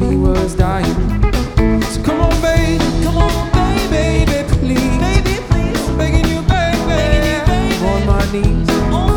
he was dying. So come on, baby, please. Baby, please. I'm begging you, baby, Begging you, baby. I'm on my knees.